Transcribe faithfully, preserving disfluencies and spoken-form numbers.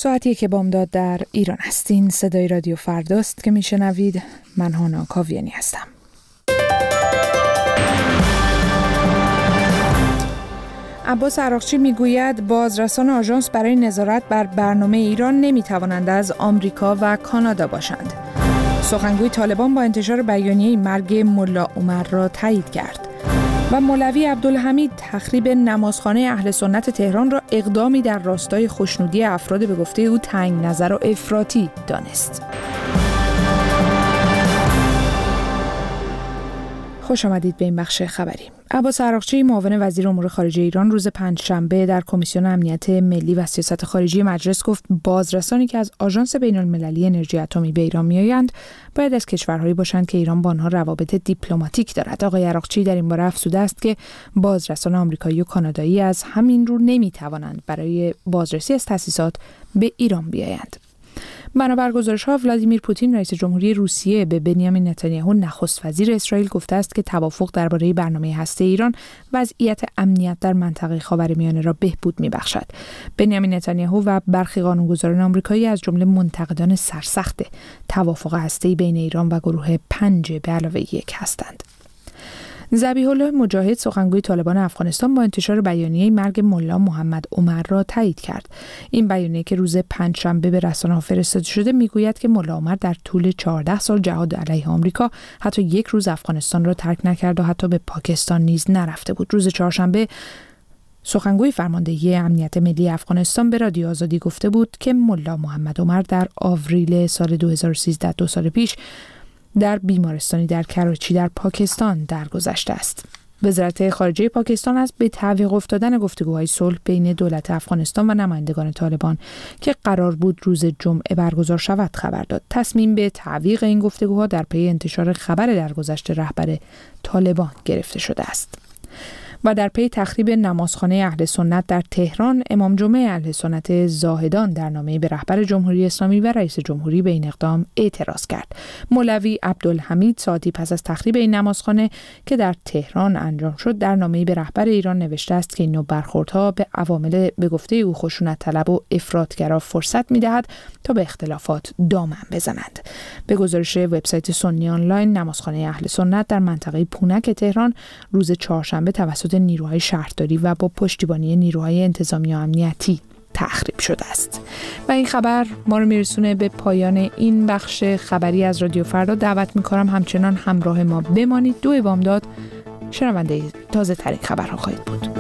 ساعتی که بامداد در ایران هستین. صدای رادیو فرداست که میشنوید. من هانا کاویانی هستم. عباس عراقچی میگوید بازرسان آژانس برای نظارت بر برنامه ایران نمیتوانند از آمریکا و کانادا باشند. سخنگوی طالبان با انتشار بیانیه مرگ ملا عمر را تایید کرد. و مولوی عبدالحمید تخریب نمازخانه اهل سنت تهران را اقدامی در راستای خوشنودی افراد به گفته او تنگ نظر و افراطی دانست. خوش آمدید به این بخش خبری. عباس عراقچی معاون وزیر امور خارجه ایران روز پنجشنبه در کمیسیون امنیت ملی و سیاست خارجی مجلس گفت بازرسانی که از آژانس بین‌المللی انرژی اتمی به ایران میآیند باید از کشورهایی باشند که ایران با آنها روابط دیپلماتیک دارد. آقای عراقچی در این باره افزوده است که بازرسان آمریکایی و کانادایی از همین رو نمیتوانند برای بازرسی از تأسیسات به ایران بیایند. بنابر گزارش‌ها ولادیمیر پوتین رئیس جمهوری روسیه به بنیامین نتانیاهو نخست وزیر اسرائیل گفته است که توافق درباره برنامه هسته ایران وضعیت امنیت در منطقه خاورمیانه را بهبود می‌بخشد. بنیامین نتانیاهو و برخی قانونگذاران آمریکایی از جمله منتقدان سرسخت توافق هسته‌ای بین ایران و گروه پنج به علاوه یک هستند. ذبیح الله مجاهد سخنگوی طالبان افغانستان با انتشار بیانیه مرگ ملا محمد عمر را تایید کرد. این بیانیه که روز پنجشنبه به رسانه‌ها فرستاده شده میگوید که ملا عمر در طول چهارده سال جهاد علیه آمریکا حتی یک روز افغانستان را ترک نکرد و حتی به پاکستان نیز نرفته بود. روز چهارشنبه سخنگوی فرماندهی امنیت ملی افغانستان به رادیو آزادی گفته بود که ملا محمد عمر در آوریل سال دو هزار و سیزده، دو سال پیش در بیمارستانی در کراچی در پاکستان درگذشته است. وزارت خارجه پاکستان از به تعویق افتادن گفتگوهای صلح بین دولت افغانستان و نمایندگان طالبان که قرار بود روز جمعه برگزار شود خبر داد. تصمیم به تعویق این گفتگوها در پی انتشار خبر درگذشت رهبر طالبان گرفته شده است. و در پی تخریب نمازخانه اهل سنت در تهران، امام جمعه اهل سنت زاهدان در نامه‌ای به رهبر جمهوری اسلامی و رئیس جمهوری به این اقدام اعتراض کرد. مولوی عبدالحمید ساعتی پس از تخریب این نمازخانه که در تهران انجام شد، در نامه‌ای به رهبر ایران نوشته است که این نوع برخوردها به عوامل به گفته او خشونت طلب و افراطگرا فرصت می‌دهد تا به اختلافات دامن بزنند. به گزارش وبسایت سنی آنلاین، نمازخانه اهل سنت در منطقه پونک تهران روز چهارشنبه توسط نیروهای شهرداری و با پشتیبانی نیروهای انتظامی و امنیتی تخریب شده است. و این خبر ما رو میرسونه به پایان این بخش خبری از رادیو فردا. دعوت میکنم همچنان همراه ما بمانید. دو بامداد شنونده تازه ترین خبرها خواهید بود.